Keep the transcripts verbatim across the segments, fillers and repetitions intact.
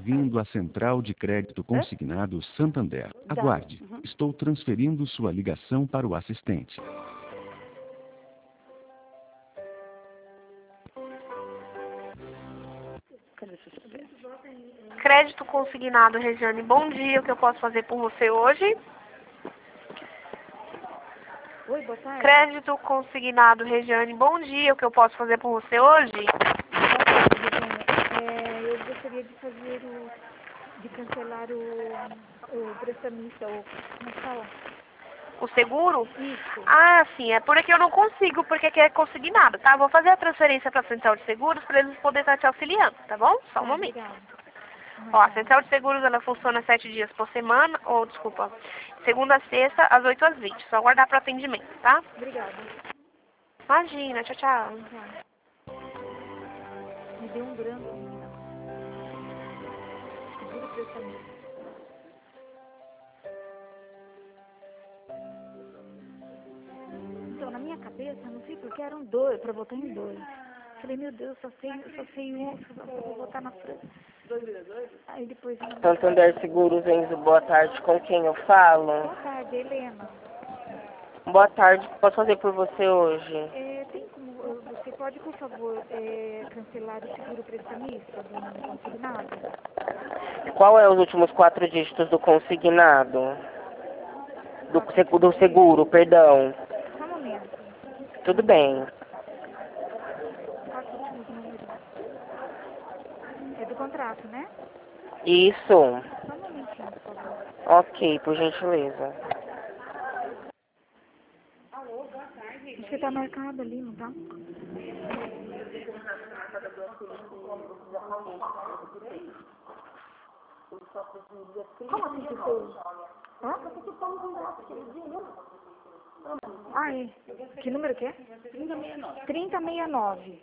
Bem-vindo à Central de Crédito Consignado Santander. Aguarde. Uhum. Estou transferindo sua ligação para o assistente. Crédito consignado, Regiane. Bom dia, o que eu posso fazer por você hoje? Oi, boa tarde. Crédito consignado, Regiane. Bom dia, o que eu posso fazer por você hoje? Boa tarde, Regina. É, eu gostaria de fazer o... de cancelar o... o prestamista, ou... como fala? O seguro? Isso. Ah, sim, é por aqui eu não consigo, porque aqui é consignado, tá? Vou fazer a transferência para a Central de Seguros para eles poderem estar te auxiliando, tá bom? Só um Ah, momento. obrigada. Ó, a Central de Seguros, ela funciona sete dias por semana, ou, desculpa, segunda a sexta, às oito às vinte. Só aguardar para atendimento, tá? Obrigada. Imagina, tchau, tchau. Tchau. Me deu um branco, menina. Seguro prestamista. Então, na minha cabeça, não sei porque eram dois, pra votar em dois. Falei, meu Deus, só sei, só sei um, só vou votar na frente. Aí depois... Santander Seguros, Enzo, boa tarde. Com quem eu falo? Boa tarde, Helena. Boa tarde. O que posso fazer por você hoje? É, tem como, você pode, por favor, é, cancelar o seguro prestamista do consignado? Qual é os últimos quatro dígitos do consignado? Do, seg- do seguro, perdão. Só um momento. Tudo bem. Quatro últimos números. É do contrato, né? Isso. Só um momentinho, por favor. Ok, por gentileza. Acho que tá marcado ali, não tá? Como assim que fez? Hã? Ah, é. Que número que é? trinta e sessenta e nove.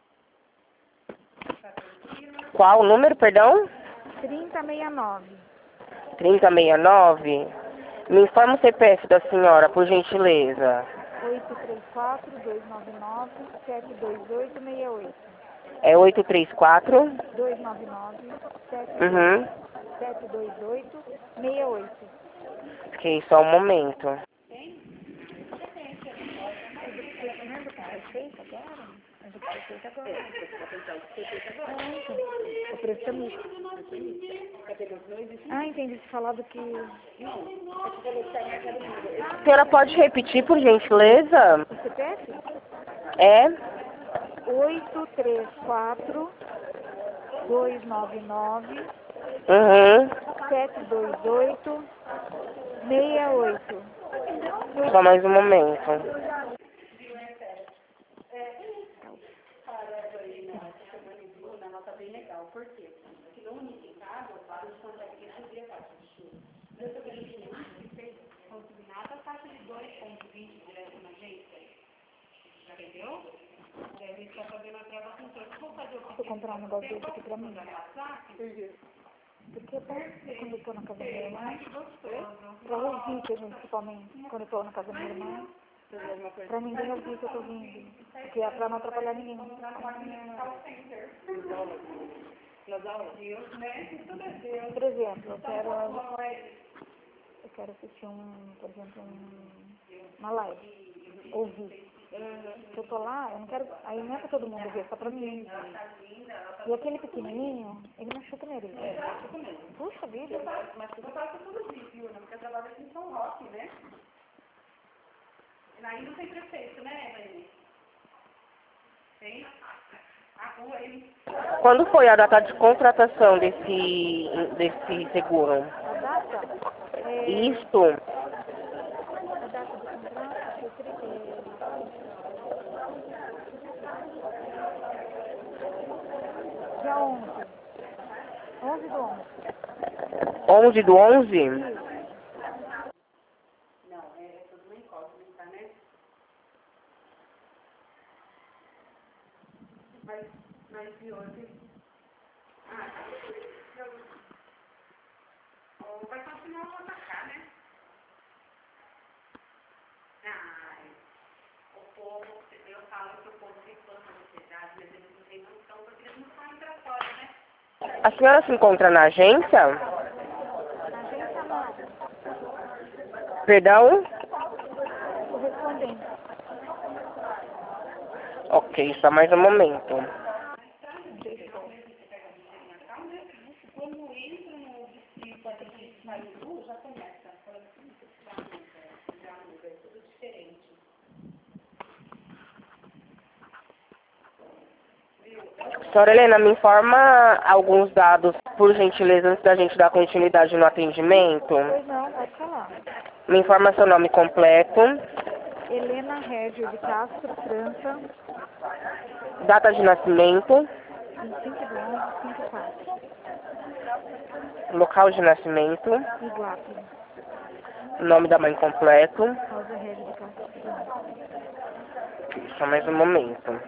Qual o número, perdão? trinta e sessenta e nove. trinta e sessenta e nove. Me informa o C P F da senhora, por gentileza. oito três quatro, dois nove nove, sete dois oito, seis oito. É oito três quatro? dois nove nove, Uhum. sete dois oito, seis oito. Ok, só um momento. O prestamista. Ah, entendi. Você falava que... A senhora pode repetir, por gentileza? O C P F? É oito três quatro, dois nove nove, Uhum. sete dois oito, seis oito. Só mais um momento. Vou comprar um negócio desse aqui pra mim. Porque é bom quando eu tô na casa da minha irmã. Pra ouvir, principalmente, quando eu tô na casa da minha irmã. Pra ninguém ouvir que eu tô vindo. Porque é pra não atrapalhar ninguém. Por exemplo, eu quero, eu quero assistir um, por exemplo, um, uma live. Ouvir. Se eu tô lá, eu não quero. Aí não é pra todo mundo ver, é só pra mim. E aquele pequenininho, ele machuca o nariz. Puxa vida. Mas você passa tudo isso, viu? Porque eu trabalho aqui em São Roque, né? Aí não tem prefeito, né, Elaine? Tem? A rua aí. Quando foi a data de contratação desse, desse seguro? A data? É, Isto? a data do contrato foi tri- é, dia onze. onze do onze. onze do onze? Isso. Não, é tudo uma incógnita, né? Mas, mas de hoje... Ah, ou vai continuar a atacar, né? Ai, o povo, eu falo que o povo tem toda a necessidade, mas eles não têm noção porque eles não saem pra fora, né? A senhora se encontra na agência? Na agência não. Perdão? Correspondente. Ok, só mais um momento. Não sei se foi. Quando entra no distrito aqui de Paiuru, já começa. Já muda, é tudo diferente. Senhora Helena, me informa alguns dados, por gentileza, antes da gente dar continuidade no atendimento. Pois não, pode falar. Me informa seu nome completo, Helena Régio de Castro França, data de nascimento, vinte e cinco de onze, cinquenta e quatro. local de nascimento, Iguape. nome da mãe completo. Rosa Régio de Castro França. Só mais um momento.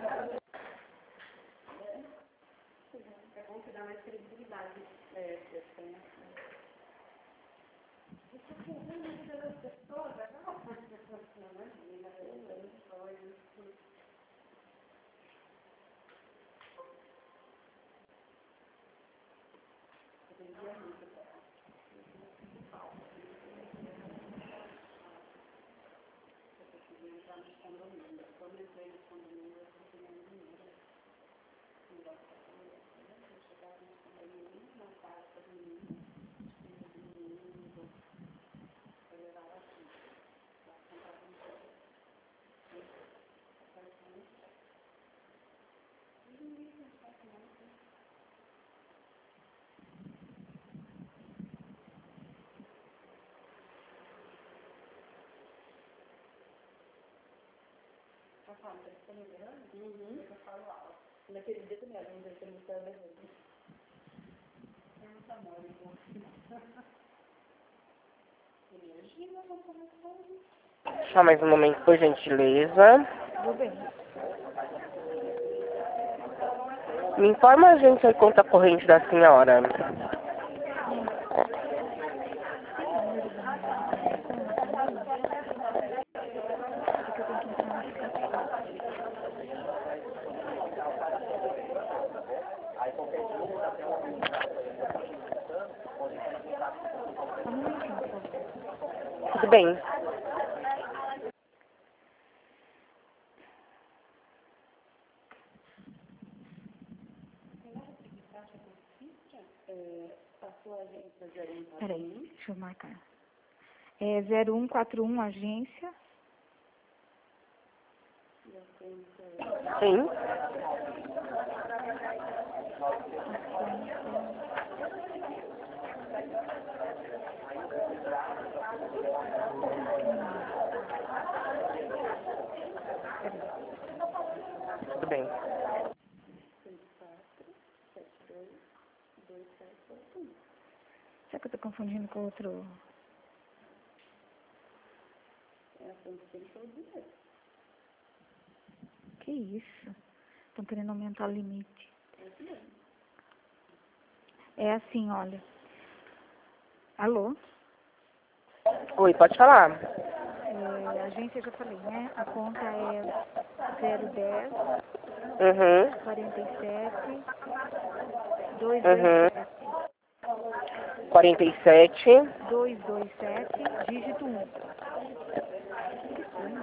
Uhum. Naquele dia também, a gente tem muita vergonha. Eu não tá mole, então. Imagina, vamos começar. Só mais um momento, por gentileza. Tudo bem. Me informa a gente a conta corrente da senhora. Tudo bem. Peraí, deixa eu marcar. É zero um quatro um, agência. Sim. Tudo bem. Será que eu tô confundindo com outro? Que isso? Estão querendo aumentar o limite. É assim, olha. Alô? Oi, pode falar. É, a agência eu já falei, né? A conta é zero dez, Uhum. quarenta e sete, dois dois Uhum. sete. quarenta e sete. dois dois sete, dígito um. Que estranho.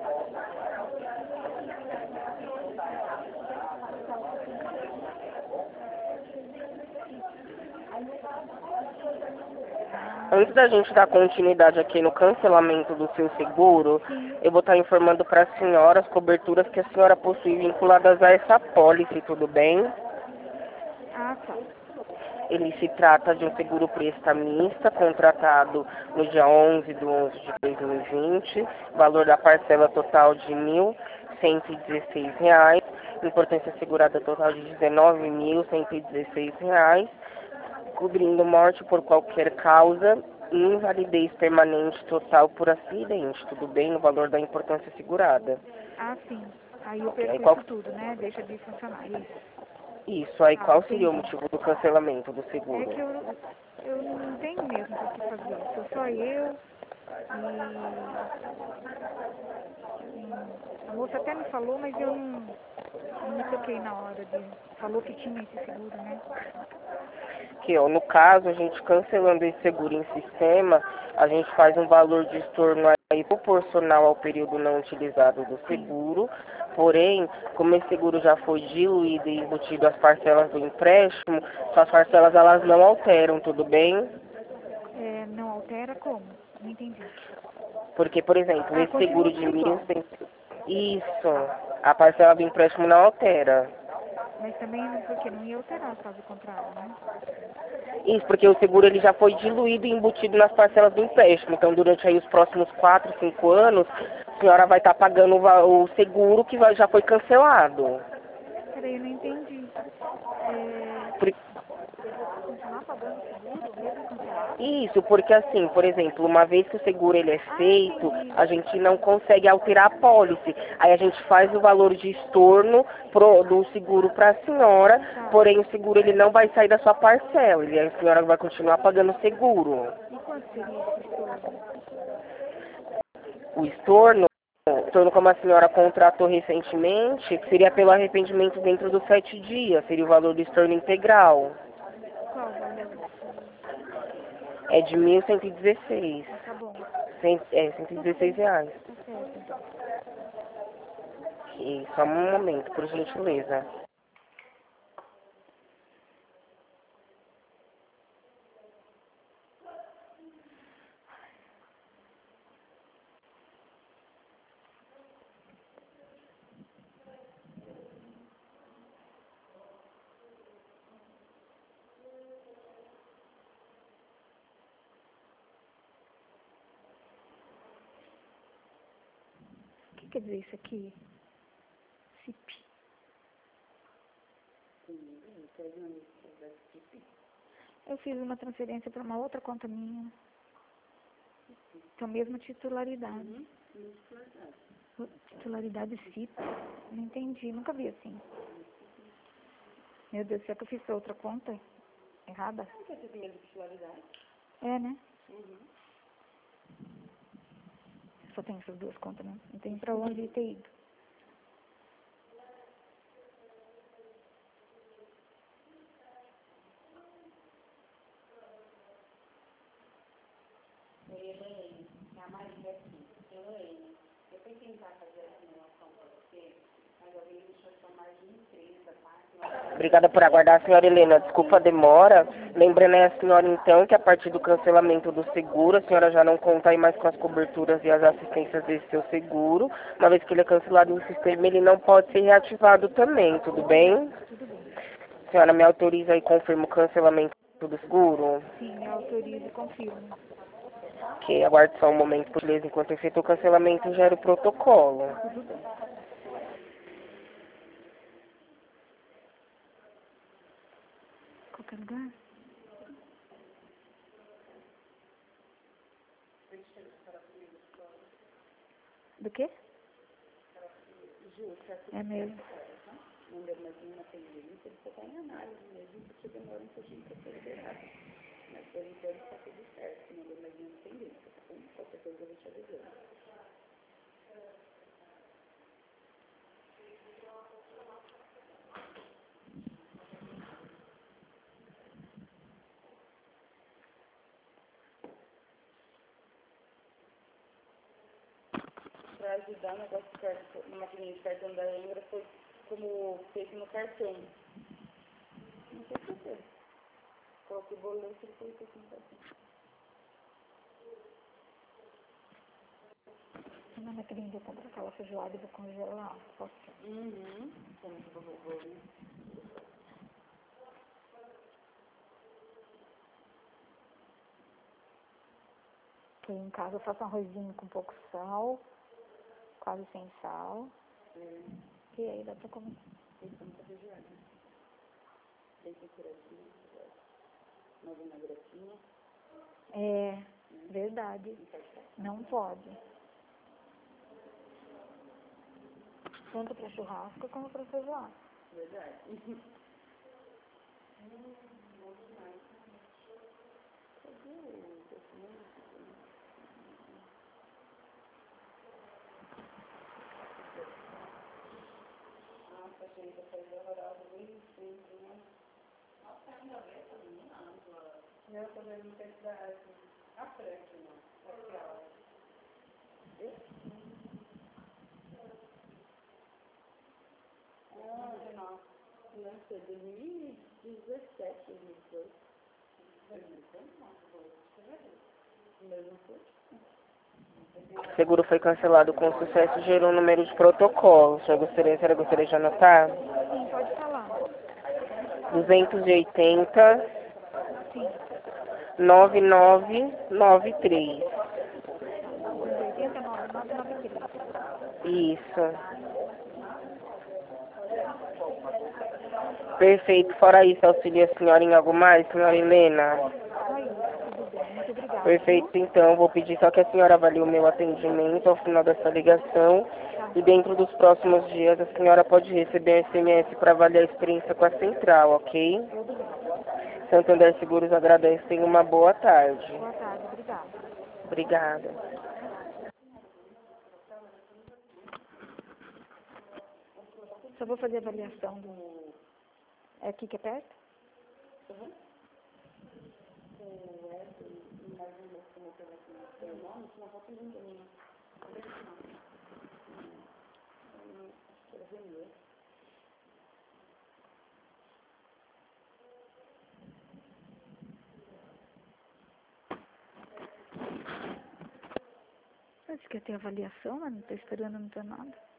Antes da gente dar continuidade aqui no cancelamento do seu seguro, Sim. eu vou estar informando para a senhora as coberturas que a senhora possui vinculadas a essa pólice, tudo bem? Ah, tá. Ele se trata de um seguro prestamista contratado no dia onze de onze de dois mil e vinte, valor da parcela total de mil cento e dezesseis reais, importância segurada total de dezenove mil cento e dezesseis reais, cobrindo morte por qualquer causa e invalidez permanente total por acidente, tudo bem? No valor da importância segurada. Ah, sim. Aí eu Ok, aí perco qual- isso tudo, né? Deixa de funcionar. Isso. Isso, aí Ah, qual seria o entendi. motivo do cancelamento do É seguro? que eu, eu não tenho mesmo para que fazer isso. Sou só eu. E a moça até me falou, mas eu não, não me toquei na hora de... Falou que tinha esse seguro, né? Que, ó, no caso, a gente cancelando esse seguro em sistema, a gente faz um valor de estorno aí proporcional ao período não utilizado do seguro. Porém, como esse seguro já foi diluído e embutido as parcelas do empréstimo, suas parcelas elas não alteram, tudo bem? É, não altera como? Não entendi. Porque, por exemplo, Ah, esse continua seguro de tudo igual. mil... Isso, a parcela do empréstimo não altera. Mas também, porque não ia alterar caso contrário, né? Isso, porque o seguro ele já foi diluído e embutido nas parcelas do empréstimo. Então, durante aí os próximos quatro, cinco anos, a senhora vai estar pagando o, va- o seguro que vai- já foi cancelado. Peraí, eu não entendi. É, Por- eu vou continuar pagando o seguro, mesmo cancelado? Isso, porque assim, por exemplo, uma vez que o seguro ele é Ah, feito, entendi. a gente não consegue alterar a pólice. Aí a gente faz o valor de estorno pro- do seguro para a senhora, Tá. porém o seguro ele não vai sair da sua parcela. Ele, a senhora vai continuar pagando o seguro. E quanto seria esse estorno? O estorno, o estorno como a senhora contratou recentemente, seria pelo arrependimento dentro dos sete dias, seria o valor do estorno integral. Qual o valor? É de mil cento e dezesseis. Ah, tá bom. Cem- é, cento e dezesseis reais. Tá certo, então. Ok, só um momento, por gentileza. O que quer dizer isso aqui? C I P. Eu fiz uma transferência para uma outra conta minha. Com a mesma titularidade. Titularidade C I P? Não entendi, nunca vi assim. Meu Deus, será que eu fiz pra outra conta? Errada? É, né? Só tem essas duas contas, né? Não tem pra onde ter ido. Obrigada por aguardar, senhora Helena. Desculpa a demora. Lembrando a senhora, então, que a partir do cancelamento do seguro, a senhora já não conta aí mais com as coberturas e as assistências desse seu seguro. Uma vez que ele é cancelado no sistema, ele não pode ser reativado também, tudo bem? Tudo bem. A senhora me autoriza e confirma o cancelamento do seguro? Sim, me autoriza e confirma. Ok, aguarde só um momento, por beleza. Enquanto é feito o cancelamento, gera o protocolo. Tudo bem. Qualquer lugar? Do quê? É mesmo. Para ajudar o negócio de cartão, na maquininha de cartão da Angra foi como feito no cartão. Não sei porquê. Coloquei o boleto e foi feito no cartão. Semana que vem eu compro aquela feijoada e vou congelar. Posso? Uhum. Como que eu vou ver? Porque em casa eu faço um arrozinho com pouco sal, quase sem sal. É. E aí dá pra comer. Isso é muita feijoada. Bem temperadinho. Uma vinagratinha. É, verdade. Não pode. Tanto pra churrasco como pra feijoada. Verdade. Eu também não sei se dá a frente, não. Aqui, ó. Ah, não. Não sei, dois mil e dezessete, dois mil e dezoito. dois mil e dezoito, não, foi. Mesmo foi. O seguro foi cancelado com sucesso e gerou um número de protocolo. A senhora gostaria, a senhora gostaria de anotar? Sim, pode falar. duzentos e oitenta, Sim. nove nove nove três. duzentos e oitenta, nove nove nove três. Isso. Perfeito. Fora isso, auxilia a senhora em algo mais, senhora Helena? Só isso, tudo bem. Muito obrigada. Perfeito, então. Vou pedir só que a senhora avalie o meu atendimento ao final dessa ligação. Tá. E dentro dos próximos dias, a senhora pode receber um S M S para avaliar a experiência com a central, ok? Tudo bem. Santander Seguros agradece. Tenha uma boa tarde. Boa tarde, obrigada. Obrigada. Só vou fazer a avaliação do... É aqui que é perto? Uhum. O Wesley, mais um outro como eu aqui tem o nome, se não for tem um também. Acho que era Renê. Você quer ter avaliação, mas não estou esperando, não tem nada.